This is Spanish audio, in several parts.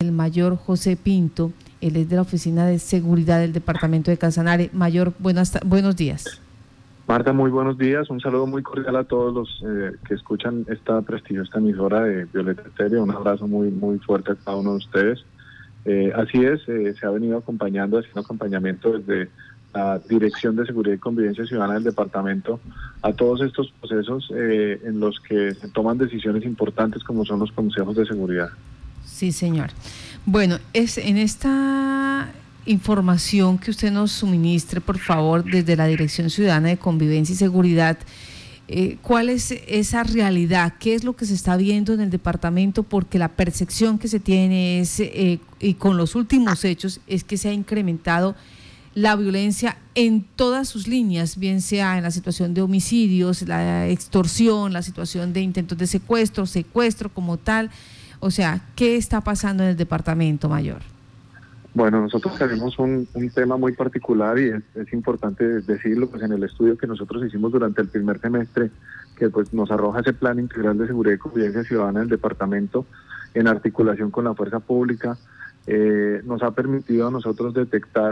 el mayor José Pinto. Él es de la Oficina de Seguridad del Departamento de Casanare. Mayor, buenos días. Marta, muy buenos días. Un saludo muy cordial a todos los que escuchan esta prestigiosa emisora de Violeta Estéreo. Un abrazo muy fuerte a cada uno de ustedes. Así es, se ha venido haciendo acompañamiento desde la Dirección de Seguridad y Convivencia Ciudadana del departamento a todos estos procesos en los que se toman decisiones importantes como son los consejos de seguridad. Sí, señor. Bueno, en esta información que usted nos suministre, por favor, desde la Dirección Ciudadana de Convivencia y Seguridad, ¿cuál es esa realidad? ¿Qué es lo que se está viendo en el departamento? Porque la percepción que se tiene es, y con los últimos hechos, es que se ha incrementado la violencia en todas sus líneas, bien sea en la situación de homicidios, la extorsión, la situación de intentos de secuestro como tal. O sea, ¿qué está pasando en el departamento, mayor? Bueno, nosotros tenemos un tema muy particular y es importante decirlo, pues en el estudio que nosotros hicimos durante el primer semestre, que pues nos arroja ese plan integral de seguridad y convivencia ciudadana del departamento en articulación con la fuerza pública, nos ha permitido a nosotros detectar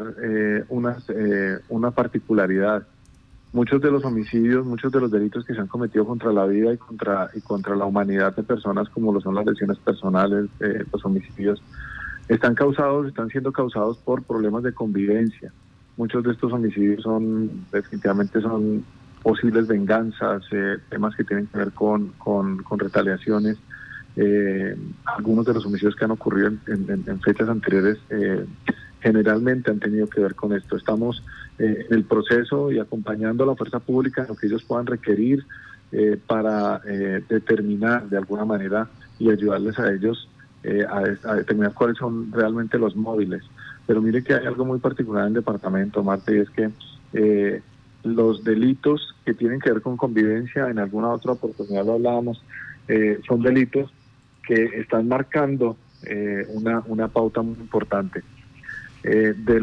una particularidad. Muchos de los homicidios, muchos de los delitos que se han cometido contra la vida y contra la humanidad de personas, como lo son las lesiones personales, los homicidios, están siendo causados por problemas de convivencia. Muchos de estos homicidios definitivamente son posibles venganzas, temas que tienen que ver con retaliaciones. Algunos de los homicidios que han ocurrido en fechas anteriores generalmente han tenido que ver con esto. Estamos en el proceso y acompañando a la fuerza pública en lo que ellos puedan requerir para determinar de alguna manera y ayudarles a ellos a determinar cuáles son realmente los móviles. Pero mire que hay algo muy particular en el departamento, Marta, y es que los delitos que tienen que ver con convivencia, en alguna otra oportunidad lo hablábamos, son delitos que están marcando una pauta muy importante. De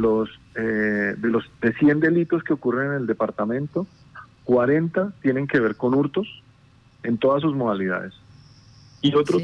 100 delitos que ocurren en el departamento, 40 tienen que ver con hurtos en todas sus modalidades. Y otro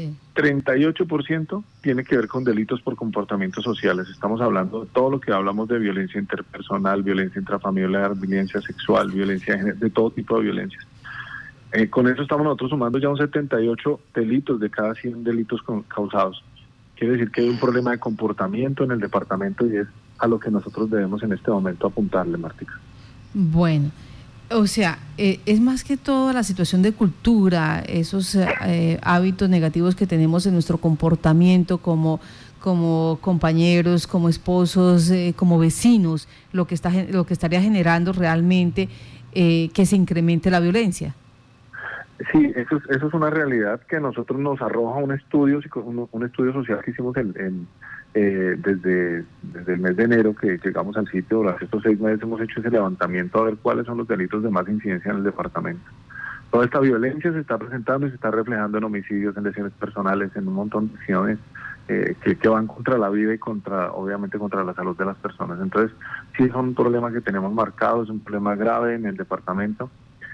38% tiene que ver con delitos por comportamientos sociales. Estamos hablando de todo lo que hablamos de violencia interpersonal, violencia intrafamiliar, violencia sexual, violencia de género, de todo tipo de violencias. Con eso estamos nosotros sumando ya un 78 delitos de cada 100 delitos causados. Quiere decir que hay un problema de comportamiento en el departamento y es a lo que nosotros debemos en este momento apuntarle, Martica. Bueno, o sea, es más que todo la situación de cultura, esos hábitos negativos que tenemos en nuestro comportamiento como compañeros, como esposos, como vecinos, lo que estaría generando realmente que se incremente la violencia. Sí, eso es una realidad que a nosotros nos arroja un estudio social que hicimos desde el mes de enero que llegamos al sitio. Durante estos 6 meses hemos hecho ese levantamiento a ver cuáles son los delitos de más incidencia en el departamento. Toda esta violencia se está presentando y se está reflejando en homicidios, en lesiones personales, en un montón de acciones que van contra la vida y obviamente contra la salud de las personas. Entonces, sí es un problema que tenemos marcado, es un problema grave en el departamento.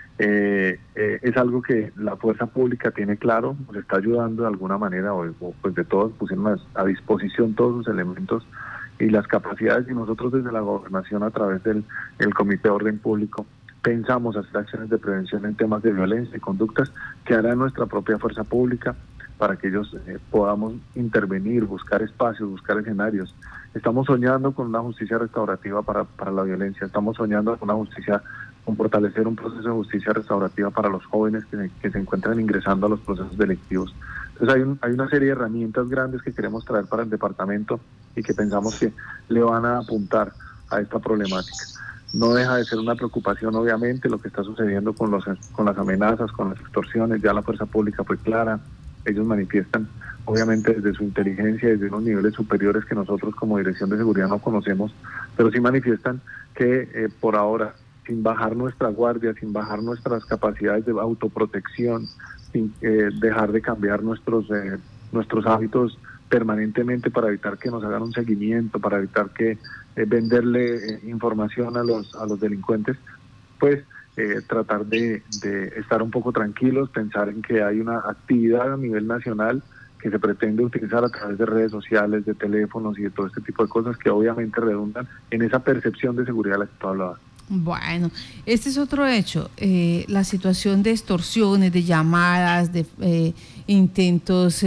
Es algo que la fuerza pública tiene claro, nos está ayudando de alguna manera, o pues de todos pusieron a disposición todos los elementos y las capacidades, y nosotros desde la gobernación a través del Comité de Orden Público pensamos hacer acciones de prevención en temas de violencia y conductas que hará nuestra propia fuerza pública para que ellos podamos intervenir, buscar espacios, buscar escenarios. Estamos soñando con una justicia restaurativa para la violencia, estamos soñando con una justicia, con fortalecer un proceso de justicia restaurativa para los jóvenes que se encuentran ingresando a los procesos delictivos. Entonces hay una serie de herramientas grandes que queremos traer para el departamento y que pensamos que le van a apuntar a esta problemática. No deja de ser una preocupación, obviamente, lo que está sucediendo con las amenazas, con las extorsiones. Ya la fuerza pública fue clara, ellos manifiestan, obviamente, desde su inteligencia, desde unos niveles superiores que nosotros como Dirección de Seguridad no conocemos, pero sí manifiestan que por ahora, sin bajar nuestra guardia, sin bajar nuestras capacidades de autoprotección, sin dejar de cambiar nuestros hábitos permanentemente para evitar que nos hagan un seguimiento, para evitar que venderle información a los delincuentes, pues tratar de estar un poco tranquilos, pensar en que hay una actividad a nivel nacional que se pretende utilizar a través de redes sociales, de teléfonos y de todo este tipo de cosas que obviamente redundan en esa percepción de seguridad de la que tú hablabas. Bueno, este es otro hecho, la situación de extorsiones, de llamadas, de intentos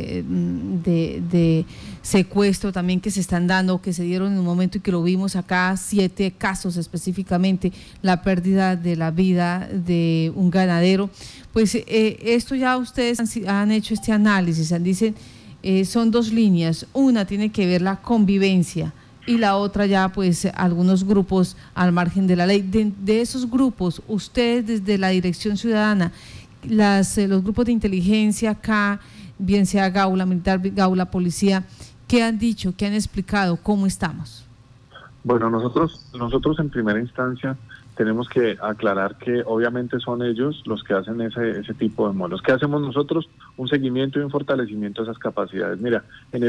de secuestro también que se están dando, que se dieron en un momento y que lo vimos acá, 7 casos específicamente, la pérdida de la vida de un ganadero. Pues esto ya ustedes han hecho este análisis, dicen, son 2 líneas, una tiene que ver la convivencia, y la otra ya pues algunos grupos al margen de la ley. De esos grupos, ustedes desde la Dirección Ciudadana, los grupos de inteligencia acá, bien sea Gaula Militar, Gaula Policía, ¿qué han dicho, qué han explicado, cómo estamos? Bueno, nosotros en primera instancia tenemos que aclarar que obviamente son ellos los que hacen ese tipo de modelos. ¿Qué hacemos nosotros? Un seguimiento y un fortalecimiento de esas capacidades. Mira, en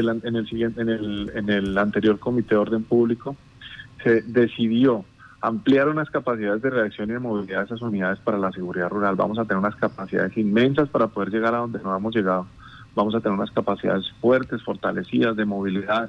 el anterior Comité de Orden Público se decidió ampliar unas capacidades de reacción y de movilidad de esas unidades para la seguridad rural. Vamos a tener unas capacidades inmensas para poder llegar a donde no hemos llegado. Vamos a tener unas capacidades fuertes, fortalecidas de movilidad,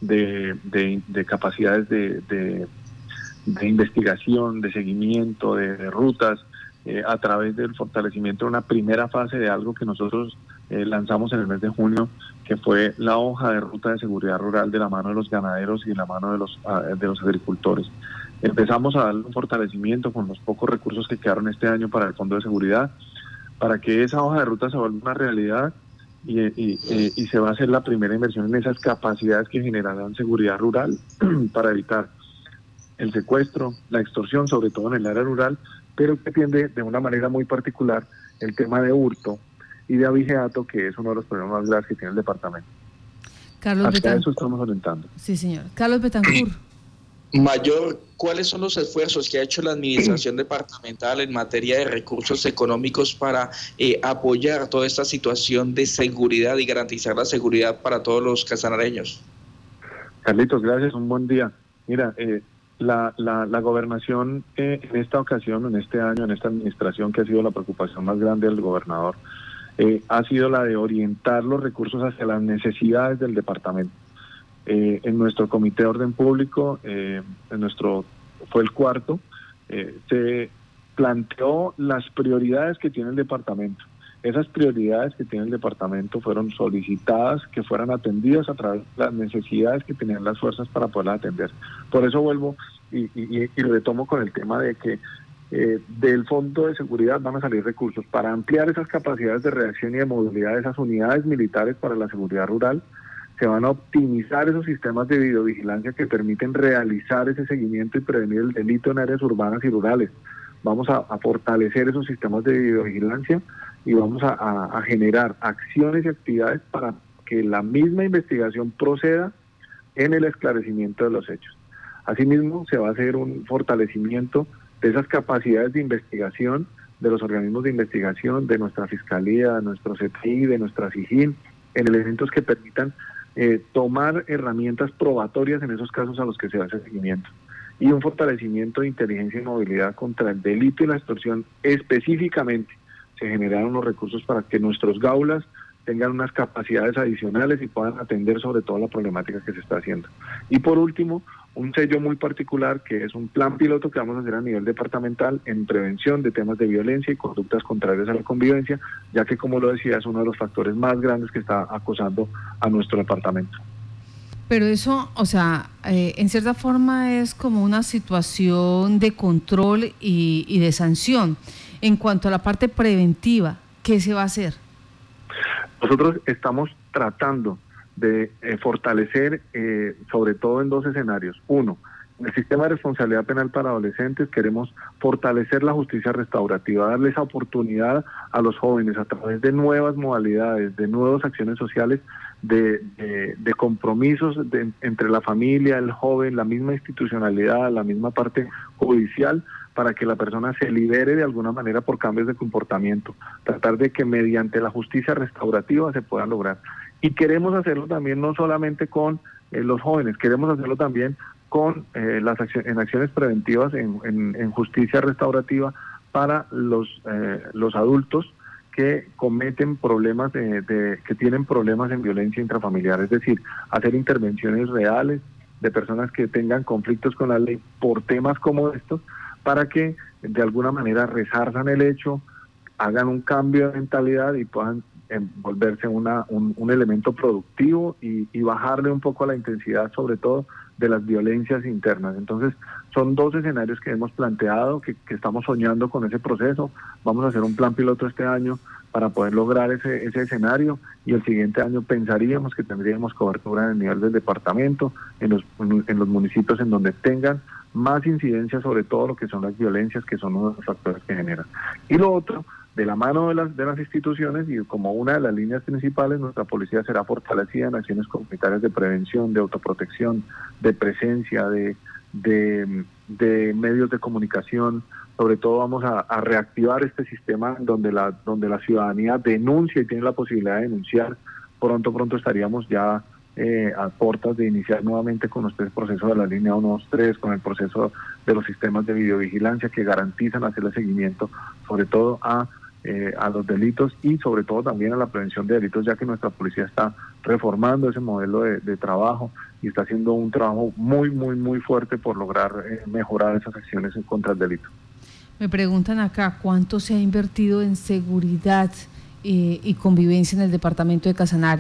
de capacidades de investigación, de seguimiento, de rutas, a través del fortalecimiento de una primera fase de algo que nosotros lanzamos en el mes de junio, que fue la hoja de ruta de seguridad rural de la mano de los ganaderos y de la mano de los agricultores. Empezamos a darle un fortalecimiento con los pocos recursos que quedaron este año para el Fondo de Seguridad, para que esa hoja de ruta se vuelva una realidad y se va a hacer la primera inversión en esas capacidades que generarán seguridad rural para evitar el secuestro, la extorsión, sobre todo en el área rural, pero que atiende de una manera muy particular el tema de hurto y de abigeato, que es uno de los problemas más graves que tiene el departamento. Carlos Hacia Betancourt. eso estamos orientando. Sí, señor. Carlos Betancourt. Mayor, ¿cuáles son los esfuerzos que ha hecho la administración departamental en materia de recursos económicos para apoyar toda esta situación de seguridad y garantizar la seguridad para todos los casanareños? Carlitos, gracias, un buen día. Mira, la gobernación en esta ocasión, en este año, en esta administración, que ha sido la preocupación más grande del gobernador, ha sido la de orientar los recursos hacia las necesidades del departamento. En nuestro Comité de Orden Público, fue el cuarto, se planteó las prioridades que tiene el departamento. Esas prioridades que tiene el departamento fueron solicitadas que fueran atendidas a través de las necesidades que tenían las fuerzas para poderlas atender. Por eso vuelvo y retomo con el tema de que del Fondo de Seguridad van a salir recursos para ampliar esas capacidades de reacción y de movilidad de esas unidades militares para la seguridad rural. Se van a optimizar esos sistemas de videovigilancia que permiten realizar ese seguimiento y prevenir el delito en áreas urbanas y rurales. Vamos a fortalecer esos sistemas de videovigilancia y vamos a generar acciones y actividades para que la misma investigación proceda en el esclarecimiento de los hechos. Asimismo, se va a hacer un fortalecimiento de esas capacidades de investigación de los organismos de investigación, de nuestra Fiscalía, de nuestro CTI, de nuestra SIGIN, en elementos que permitan tomar herramientas probatorias en esos casos a los que se hace seguimiento. Y un fortalecimiento de inteligencia y movilidad contra el delito y la extorsión específicamente. Se generaron los recursos para que nuestros gaulas tengan unas capacidades adicionales y puedan atender sobre todo la problemática que se está haciendo. Y por último, un sello muy particular que es un plan piloto que vamos a hacer a nivel departamental en prevención de temas de violencia y conductas contrarias a la convivencia, ya que, como lo decía, es uno de los factores más grandes que está acosando a nuestro departamento. Pero eso, o sea, en cierta forma es como una situación de control y de sanción. En cuanto a la parte preventiva, ¿qué se va a hacer? Nosotros estamos tratando de fortalecer, sobre todo en 2 escenarios. Uno, en el sistema de responsabilidad penal para adolescentes queremos fortalecer la justicia restaurativa, darle esa oportunidad a los jóvenes a través de nuevas modalidades, de nuevas acciones sociales, de compromisos entre la familia, el joven, la misma institucionalidad, la misma parte judicial, para que la persona se libere de alguna manera por cambios de comportamiento, tratar de que mediante la justicia restaurativa se pueda lograr. Y queremos hacerlo también no solamente con los jóvenes, queremos hacerlo también con en acciones preventivas en justicia restaurativa para los adultos que cometen problemas, que tienen problemas en violencia intrafamiliar, es decir, hacer intervenciones reales de personas que tengan conflictos con la ley por temas como estos, para que de alguna manera resarzan el hecho, hagan un cambio de mentalidad y puedan volverse un elemento productivo y bajarle un poco a la intensidad, sobre todo de las violencias internas. Entonces, son dos escenarios que hemos planteado, que estamos soñando con ese proceso. Vamos a hacer un plan piloto este año para poder lograr ese escenario, y el siguiente año pensaríamos que tendríamos cobertura en el nivel del departamento, en los municipios en donde tengan más incidencia sobre todo lo que son las violencias, que son uno de los factores que generan. Y lo otro, de la mano de las instituciones, y como una de las líneas principales, nuestra policía será fortalecida en acciones comunitarias de prevención, de autoprotección, de presencia, de medios de comunicación. Sobre todo vamos a reactivar este sistema donde la ciudadanía denuncia y tiene la posibilidad de denunciar. Pronto estaríamos ya a puertas de iniciar nuevamente con este proceso de la línea 123, con el proceso de los sistemas de videovigilancia que garantizan hacerle seguimiento sobre todo a los delitos y sobre todo también a la prevención de delitos, ya que nuestra policía está reformando ese modelo de trabajo y está haciendo un trabajo muy fuerte por lograr mejorar esas acciones contra el delito. Me preguntan acá, ¿cuánto se ha invertido en seguridad y convivencia en el departamento de Casanare?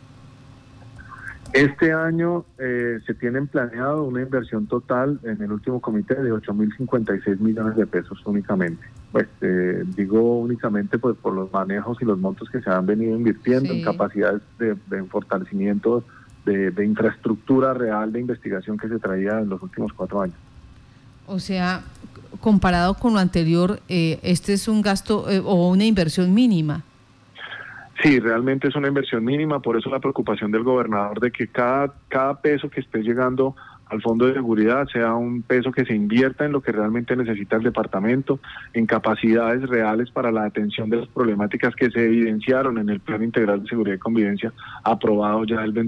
Este año se tienen planeado una inversión total en el último comité de 8.056 millones de pesos únicamente. Pues digo únicamente pues por los manejos y los montos que se han venido invirtiendo en capacidades de fortalecimiento de infraestructura real de investigación que se traía en los últimos 4 años. O sea, comparado con lo anterior, este es un gasto o una inversión mínima. Sí, realmente es una inversión mínima, por eso la preocupación del gobernador de que cada peso que esté llegando al Fondo de Seguridad sea un peso que se invierta en lo que realmente necesita el departamento, en capacidades reales para la atención de las problemáticas que se evidenciaron en el Plan Integral de Seguridad y Convivencia, aprobado ya el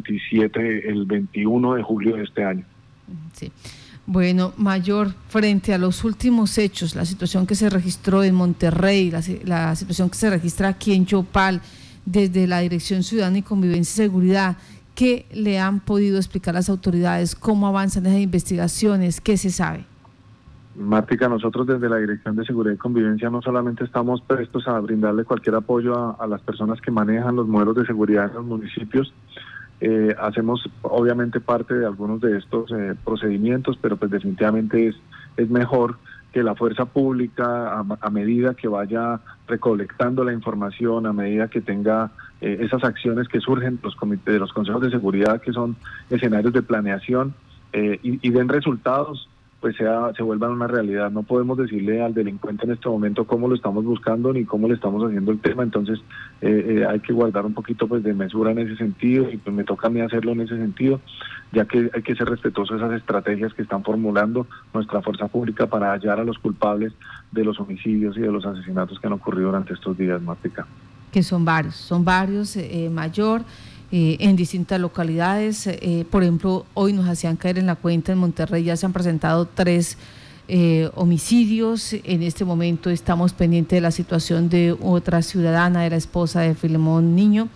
21 de julio de este año. Sí. Bueno, Mayor, frente a los últimos hechos, la situación que se registró en Monterrey, la situación que se registra aquí en Yopal, desde la Dirección Ciudadana y Convivencia y Seguridad, ¿qué le han podido explicar las autoridades? ¿Cómo avanzan esas investigaciones? ¿Qué se sabe? Mártica, nosotros desde la Dirección de Seguridad y Convivencia no solamente estamos prestos a brindarle cualquier apoyo a las personas que manejan los modelos de seguridad en los municipios. Hacemos obviamente parte de algunos de estos procedimientos, pero pues definitivamente es mejor que la fuerza pública, a medida que vaya recolectando la información, a medida que tenga esas acciones que surgen de los consejos de seguridad, que son escenarios de planeación, y den resultados, pues se vuelvan una realidad. No podemos decirle al delincuente en este momento cómo lo estamos buscando ni cómo le estamos haciendo el tema. Entonces hay que guardar un poquito pues de mesura en ese sentido, y pues me toca a mí hacerlo en ese sentido, ya que hay que ser respetuosos de esas estrategias que están formulando nuestra fuerza pública para hallar a los culpables de los homicidios y de los asesinatos que han ocurrido durante estos días, Mártica. Que son varios, Mayor, en distintas localidades. Por ejemplo, hoy nos hacían caer en la cuenta en Monterrey, ya se han presentado 3 homicidios. En este momento estamos pendientes de la situación de otra ciudadana, de la esposa de Filemón Niño.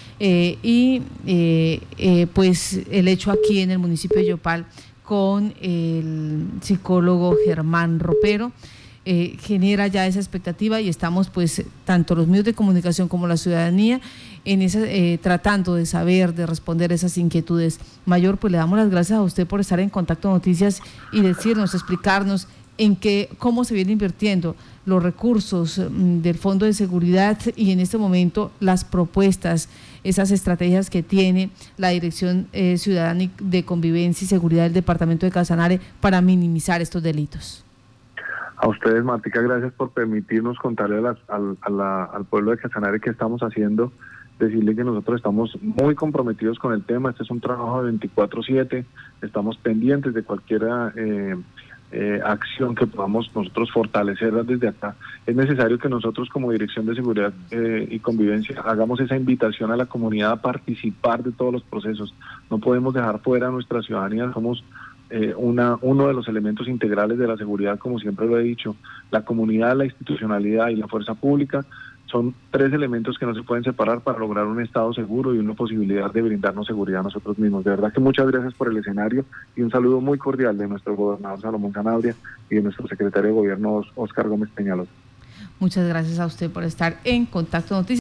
Pues el hecho aquí en el municipio de Yopal con el psicólogo Germán Ropero genera ya esa expectativa, y estamos pues tanto los medios de comunicación como la ciudadanía en esa, tratando de saber, de responder esas inquietudes. Mayor, pues le damos las gracias a usted por estar en Contacto Noticias y decirnos, explicarnos cómo se viene invirtiendo los recursos del Fondo de Seguridad, y en este momento las propuestas, esas estrategias que tiene la Dirección Ciudadana de Convivencia y Seguridad del Departamento de Casanare para minimizar estos delitos. A ustedes, Martica, gracias por permitirnos contarle al pueblo de Casanare qué estamos haciendo, decirle que nosotros estamos muy comprometidos con el tema. Este es un trabajo de 24/7, estamos pendientes de cualquier acción que podamos nosotros fortalecerla desde acá. Es necesario que nosotros como Dirección de Seguridad y Convivencia hagamos esa invitación a la comunidad a participar de todos los procesos. No podemos dejar fuera a nuestra ciudadanía. Somos uno de los elementos integrales de la seguridad, como siempre lo he dicho. La comunidad, la institucionalidad y la fuerza pública son tres elementos que no se pueden separar para lograr un Estado seguro y una posibilidad de brindarnos seguridad a nosotros mismos. De verdad que muchas gracias por el escenario y un saludo muy cordial de nuestro gobernador Salomón Sanabria y de nuestro secretario de Gobierno Óscar Gómez Peñalosa. Muchas gracias a usted por estar en Contacto Noticias.